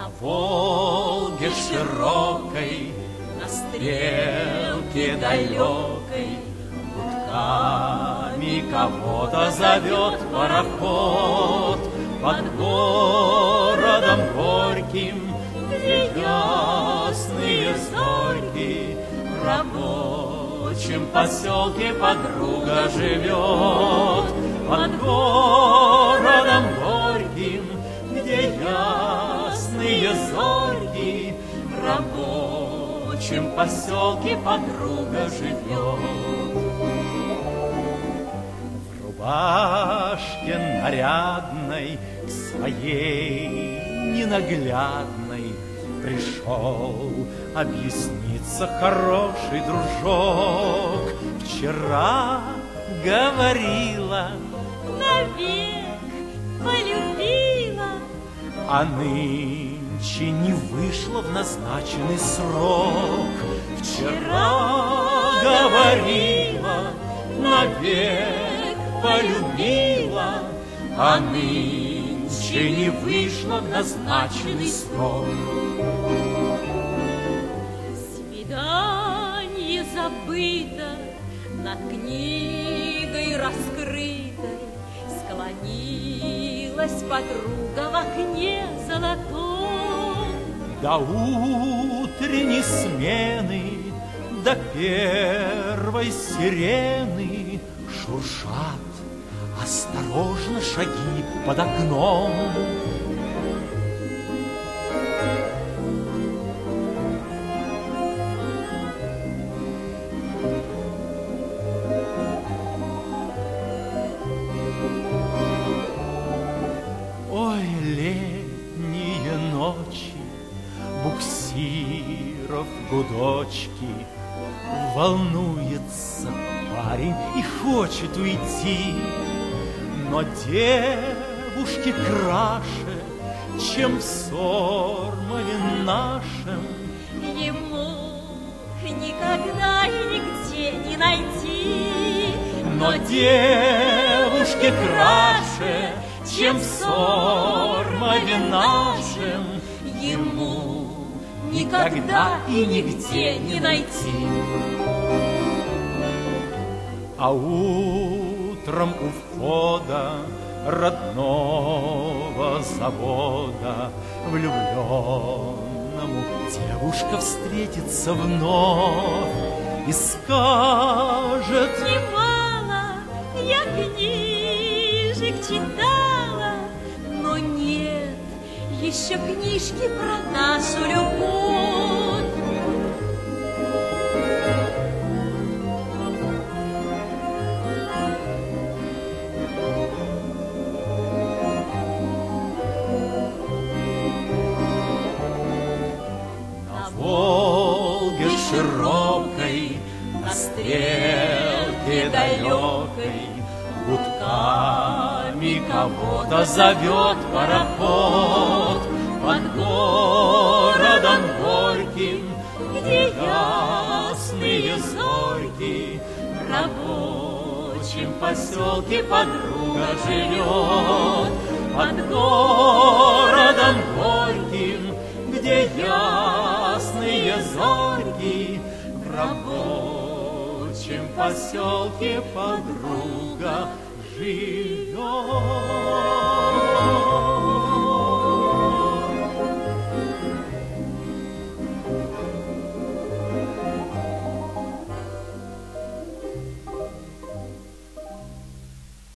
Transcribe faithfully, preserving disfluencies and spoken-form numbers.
На Волге широкой, на стрелке далекой, гудками кого-то зовет пароход. Под городом горьким, где ясные зорьки, в рабочем поселке подруга живет. Под городом горьким, где ясные зорьки, в рабочем поселке подруга живет. В рубашке нарядной к своей ненаглядной пришел объясниться хороший дружок. Вчера говорила, навек полюбила, а нынче не вышла в назначенный срок. Вчера говорила, навек полюбила, а нынче не вышла в назначенный срок. Свидание забыто, над книгой раскрытой склонилась подруга в окне золотом. До утренней смены, до первой сирены шуршат осторожно шаги под окном. Ой, летние ночи, буксиров гудочки, волнуется парень и хочет уйти, но девушки краше, чем в Сормове нашем, ему никогда и нигде не найти. но девушки краше, чем в Сормове нашем, ему никогда и нигде не найти. А утром у входа родного завода влюбленному девушка встретится вновь и скажет: Немало я книжек читала, но нет еще книжки про нашу любовь. Волге широкой, на стрелке далекой, гудками кого-то зовет пароход. Под городом горьким, где ясные зорьки, в рабочем поселке подруга живет. Под городом горьким, где ясные зорьки, в рабочем поселке подруга живет.